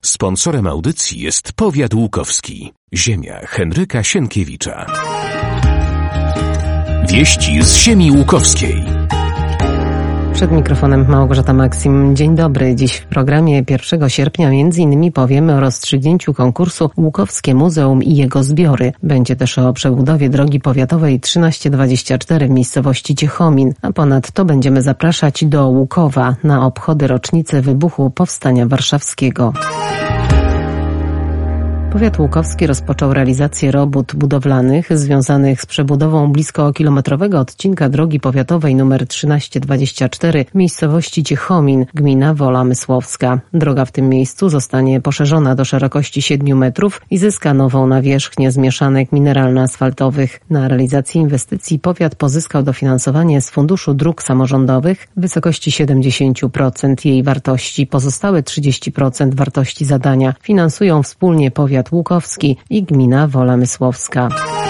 Sponsorem audycji jest Powiat Łukowski. Ziemia Henryka Sienkiewicza. Wieści z ziemi łukowskiej. Przed mikrofonem Małgorzata Maksim. Dzień dobry. Dziś w programie 1 sierpnia m.in. powiemy o rozstrzygnięciu konkursu Łukowskie Muzeum i jego zbiory. Będzie też o przebudowie drogi powiatowej 1324 w miejscowości Ciechomin, a ponadto będziemy zapraszać do Łukowa na obchody rocznicy wybuchu Powstania Warszawskiego. Powiat łukowski rozpoczął realizację robót budowlanych związanych z przebudową bliskokilometrowego odcinka drogi powiatowej nr 1324 w miejscowości Ciechomin, gmina Wola Mysłowska. Droga w tym miejscu zostanie poszerzona do szerokości 7 metrów i zyska nową nawierzchnię zmieszanek mineralno-asfaltowych. Na realizację inwestycji powiat pozyskał dofinansowanie z Funduszu Dróg Samorządowych w wysokości 70% jej wartości. Pozostałe 30% wartości zadania finansują wspólnie powiat Łukowski i gmina Wola Mysłowska.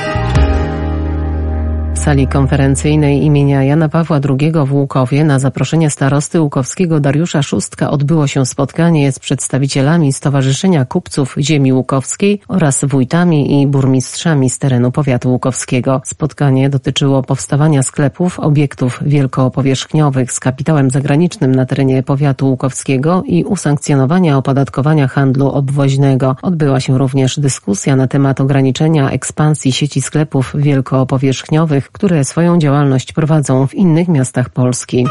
W sali konferencyjnej imienia Jana Pawła II w Łukowie na zaproszenie starosty łukowskiego Dariusza Szóstka odbyło się spotkanie z przedstawicielami Stowarzyszenia Kupców Ziemi Łukowskiej oraz wójtami i burmistrzami z terenu powiatu łukowskiego. Spotkanie dotyczyło powstawania sklepów, obiektów wielkopowierzchniowych z kapitałem zagranicznym na terenie powiatu łukowskiego i usankcjonowania opodatkowania handlu obwoźnego. Odbyła się również dyskusja na temat ograniczenia ekspansji sieci sklepów wielkopowierzchniowych, które swoją działalność prowadzą w innych miastach Polski.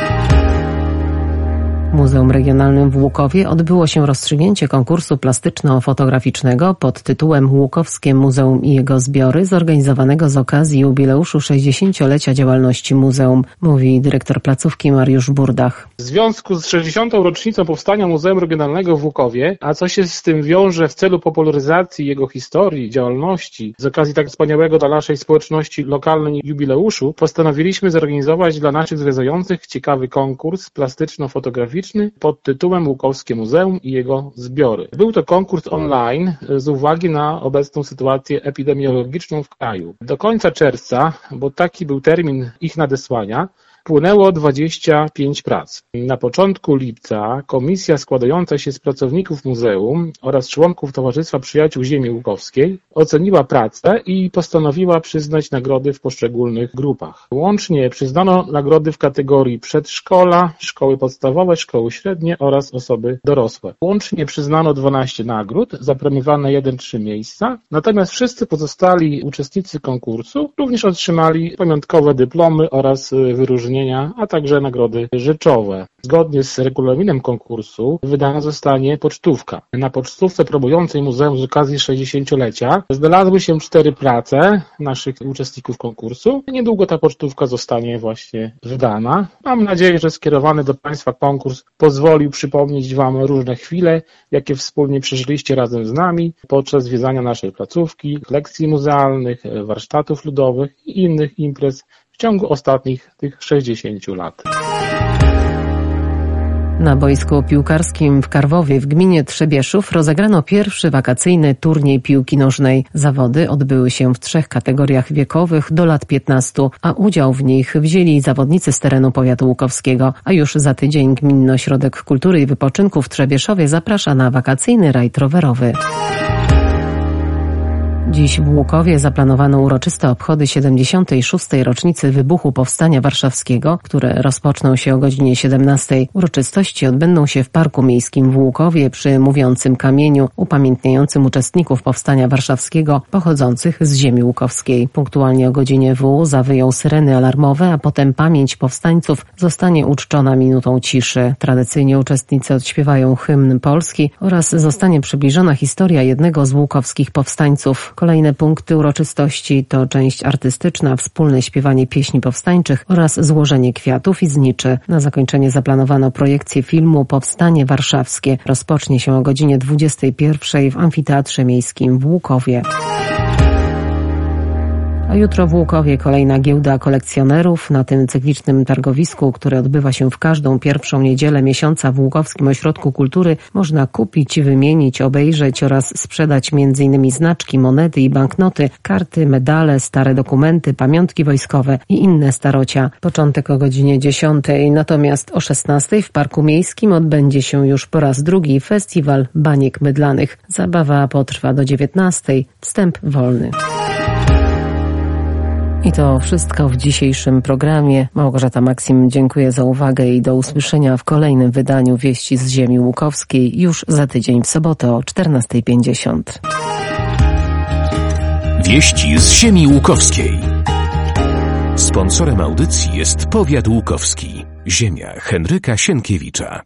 W Muzeum Regionalnym w Łukowie odbyło się rozstrzygnięcie konkursu plastyczno-fotograficznego pod tytułem Łukowskie Muzeum i jego zbiory, zorganizowanego z okazji jubileuszu 60-lecia działalności muzeum, mówi dyrektor placówki Mariusz Burdach. W związku z 60. rocznicą powstania Muzeum Regionalnego w Łukowie, a co się z tym wiąże w celu popularyzacji jego historii, działalności, z okazji tak wspaniałego dla naszej społeczności lokalnej jubileuszu, postanowiliśmy zorganizować dla naszych zwiedzających ciekawy konkurs plastyczno-fotograficzny pod tytułem Łukowskie Muzeum i jego zbiory. Był to konkurs online z uwagi na obecną sytuację epidemiologiczną w kraju. Do końca czerwca, bo taki był termin ich nadesłania, wpłynęło 25 prac. Na początku lipca komisja składająca się z pracowników muzeum oraz członków Towarzystwa Przyjaciół Ziemi Łukowskiej oceniła pracę i postanowiła przyznać nagrody w poszczególnych grupach. Łącznie przyznano nagrody w kategorii przedszkola, szkoły podstawowe, szkoły średnie oraz osoby dorosłe. Łącznie przyznano 12 nagród, zapremiowane 1-3 miejsca, natomiast wszyscy pozostali uczestnicy konkursu również otrzymali pamiątkowe dyplomy oraz wyróżnienia, a także nagrody rzeczowe. Zgodnie z regulaminem konkursu wydana zostanie pocztówka. Na pocztówce promującej muzeum z okazji 60-lecia znalazły się 4 prace naszych uczestników konkursu. Niedługo ta pocztówka zostanie właśnie wydana. Mam nadzieję, że skierowany do Państwa konkurs pozwolił przypomnieć Wam różne chwile, jakie wspólnie przeżyliście razem z nami podczas zwiedzania naszej placówki, lekcji muzealnych, warsztatów ludowych i innych imprez w ciągu ostatnich tych 60 lat. Na boisku piłkarskim w Karwowie w gminie Trzebieszów rozegrano pierwszy wakacyjny turniej piłki nożnej. Zawody odbyły się w 3 kategoriach wiekowych do lat 15, a udział w nich wzięli zawodnicy z terenu powiatu łukowskiego. A już za tydzień Gminny Ośrodek Kultury i Wypoczynku w Trzebieszowie zaprasza na wakacyjny rajd rowerowy. Dziś w Łukowie zaplanowano uroczyste obchody 76. rocznicy wybuchu Powstania Warszawskiego, które rozpoczną się o godzinie 17. Uroczystości odbędą się w Parku Miejskim w Łukowie przy mówiącym kamieniu upamiętniającym uczestników Powstania Warszawskiego pochodzących z ziemi łukowskiej. Punktualnie o godzinie W zawyją syreny alarmowe, a potem pamięć powstańców zostanie uczczona minutą ciszy. Tradycyjnie uczestnicy odśpiewają hymn Polski oraz zostanie przybliżona historia jednego z łukowskich powstańców. Kolejne punkty uroczystości to część artystyczna, wspólne śpiewanie pieśni powstańczych oraz złożenie kwiatów i zniczy. Na zakończenie zaplanowano projekcję filmu Powstanie Warszawskie. Rozpocznie się o godzinie 21 w Amfiteatrze Miejskim w Łukowie. A jutro w Łukowie kolejna giełda kolekcjonerów. Na tym cyklicznym targowisku, które odbywa się w każdą pierwszą niedzielę miesiąca w Łukowskim Ośrodku Kultury, można kupić, wymienić, obejrzeć oraz sprzedać m.in. znaczki, monety i banknoty, karty, medale, stare dokumenty, pamiątki wojskowe i inne starocia. Początek o godzinie 10, natomiast o 16 w Parku Miejskim odbędzie się już po raz drugi festiwal baniek mydlanych. Zabawa potrwa do 19, wstęp wolny. I to wszystko w dzisiejszym programie. Małgorzata Maksim, dziękuję za uwagę i do usłyszenia w kolejnym wydaniu Wieści z Ziemi Łukowskiej już za tydzień w sobotę o 14:50. Wieści z Ziemi Łukowskiej. Sponsorem audycji jest Powiat Łukowski. Ziemia Henryka Sienkiewicza.